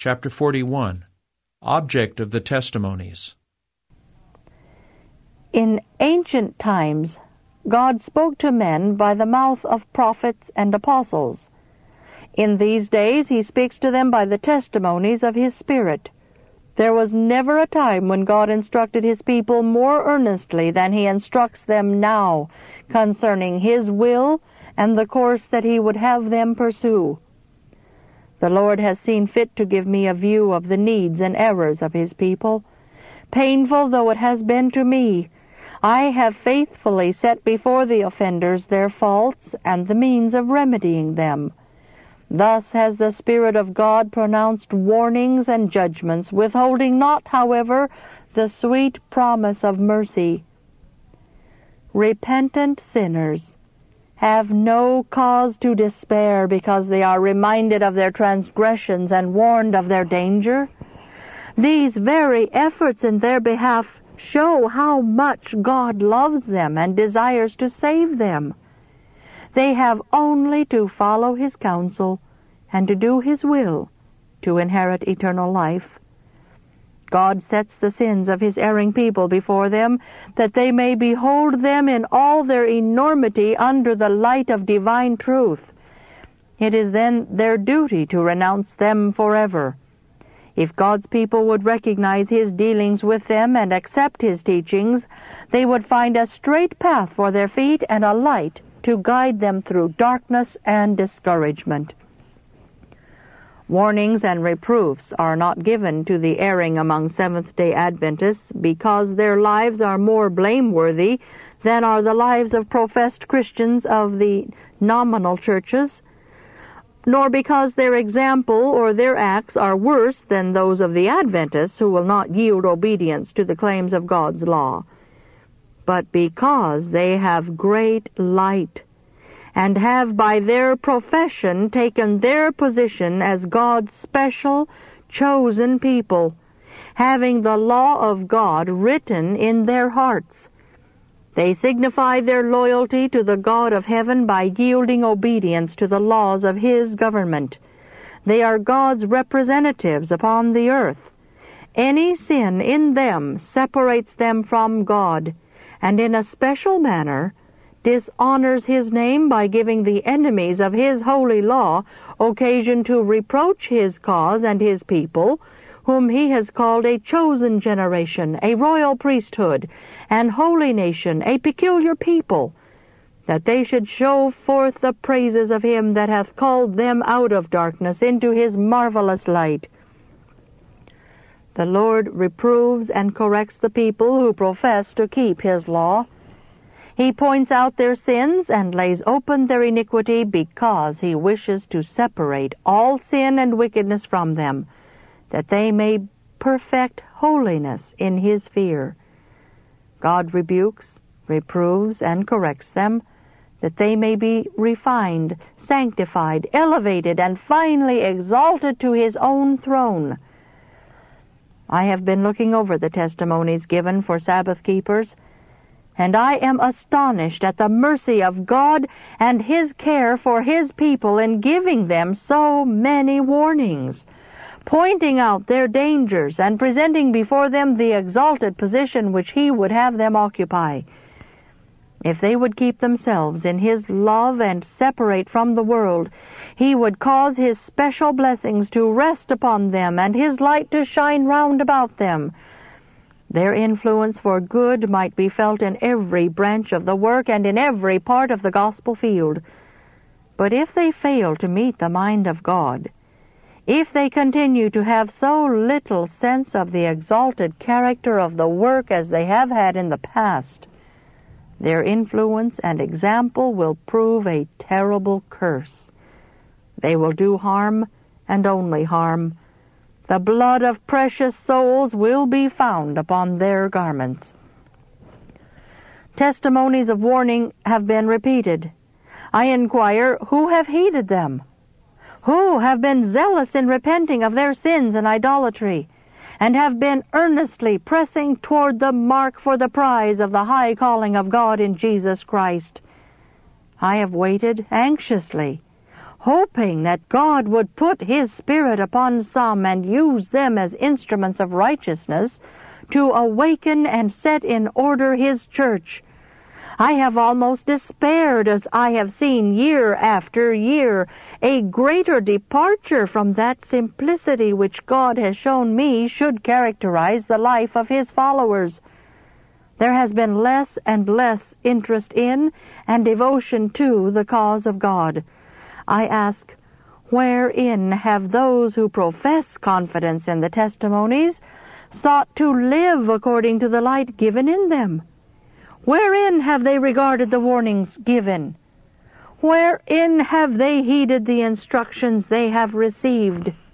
Chapter 41. Object of the Testimonies. In ancient times, God spoke to men by the mouth of prophets and apostles. In these days he speaks to them by the testimonies of his Spirit. There was never a time when God instructed his people more earnestly than he instructs them now concerning his will and the course that he would have them pursue. The Lord has seen fit to give me a view of the needs and errors of his people. Painful though it has been to me, I have faithfully set before the offenders their faults and the means of remedying them. Thus has the Spirit of God pronounced warnings and judgments, withholding not, however, the sweet promise of mercy. Repentant sinners have no cause to despair because they are reminded of their transgressions and warned of their danger. These very efforts in their behalf show how much God loves them and desires to save them. They have only to follow his counsel and to do his will to inherit eternal life. God sets the sins of his erring people before them, that they may behold them in all their enormity under the light of divine truth. It is then their duty to renounce them forever. If God's people would recognize his dealings with them and accept his teachings, they would find a straight path for their feet and a light to guide them through darkness and discouragement. Warnings and reproofs are not given to the erring among Seventh-day Adventists because their lives are more blameworthy than are the lives of professed Christians of the nominal churches, nor because their example or their acts are worse than those of the Adventists who will not yield obedience to the claims of God's law, but because they have great light and have by their profession taken their position as God's special, chosen people, having the law of God written in their hearts. They signify their loyalty to the God of heaven by yielding obedience to the laws of his government. They are God's representatives upon the earth. Any sin in them separates them from God, and in a special manner dishonors his name by giving the enemies of his holy law occasion to reproach his cause and his people, whom he has called a chosen generation, a royal priesthood, and holy nation, a peculiar people, that they should show forth the praises of him that hath called them out of darkness into his marvelous light. The Lord reproves and corrects the people who profess to keep his law. He points out their sins and lays open their iniquity because he wishes to separate all sin and wickedness from them, that they may perfect holiness in his fear. God rebukes, reproves, and corrects them, that they may be refined, sanctified, elevated, and finally exalted to his own throne. I have been looking over the testimonies given for Sabbath keepers, and I am astonished at the mercy of God and his care for his people in giving them so many warnings, pointing out their dangers and presenting before them the exalted position which he would have them occupy. If they would keep themselves in his love and separate from the world, he would cause his special blessings to rest upon them and his light to shine round about them. Their influence for good might be felt in every branch of the work and in every part of the gospel field. But if they fail to meet the mind of God, if they continue to have so little sense of the exalted character of the work as they have had in the past, their influence and example will prove a terrible curse. They will do harm and only harm. The blood of precious souls will be found upon their garments. Testimonies of warning have been repeated. I inquire, who have heeded them? Who have been zealous in repenting of their sins and idolatry, and have been earnestly pressing toward the mark for the prize of the high calling of God in Jesus Christ? I have waited anxiously, hoping that God would put His Spirit upon some and use them as instruments of righteousness to awaken and set in order His church. I have almost despaired as I have seen year after year a greater departure from that simplicity which God has shown me should characterize the life of His followers. There has been less and less interest in and devotion to the cause of God. I ask, wherein have those who profess confidence in the testimonies sought to live according to the light given in them? Wherein have they regarded the warnings given? Wherein have they heeded the instructions they have received?